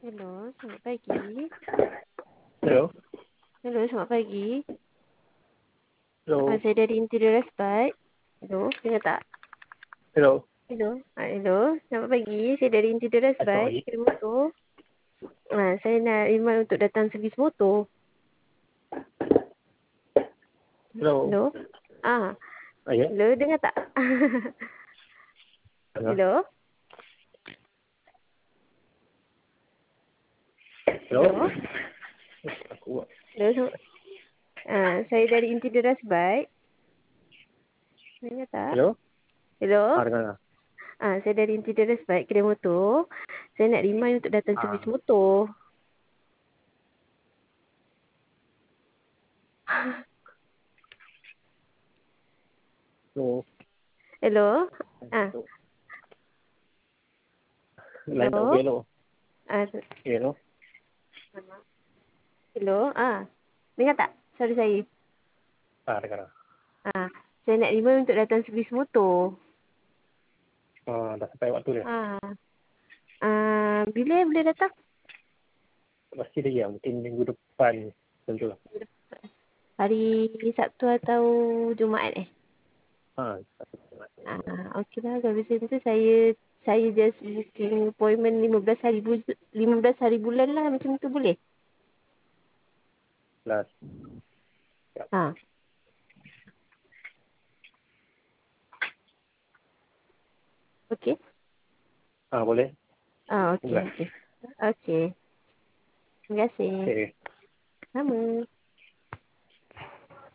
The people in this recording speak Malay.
Hello, selamat pagi. Hello. Hello, selamat pagi. Hello. Saya dari Interior Respite. Hello, dengar tak? Hello. Hello, selamat pagi. Saya dari Interior Selamat Respite, pagi. kira motor. Saya nak remind untuk datang servis motor. Hello. Hello. Ah, Ya. hello, dengar tak? Hello. Hello. Hello. Hello. Aku. Hello. Saya dari Interior Respite. Dengar tak? Hello. Hello. Dengar. Saya dari Interior Respite, kira motor. Saya nak remind untuk datang servis Ah. motor. Hello. Hello. Ah, Line tak hello. okey hello. Ah, Hello. hello. Dengar tak suara saya? Dengar. Ah, saya nak remind untuk datang servis motor. Dah sampai waktu dia. Bila boleh datang? Pasti dia mungkin minggu depan tentu lah. Hari Sabtu atau Jumaat Ha. Okey lah. Kalau macam tu saya just booking appointment 15 hari bulan lah. Macam tu boleh? Last. Ha. Okey. Boleh. Okey. Okey. Terima kasih. Okay. Sama.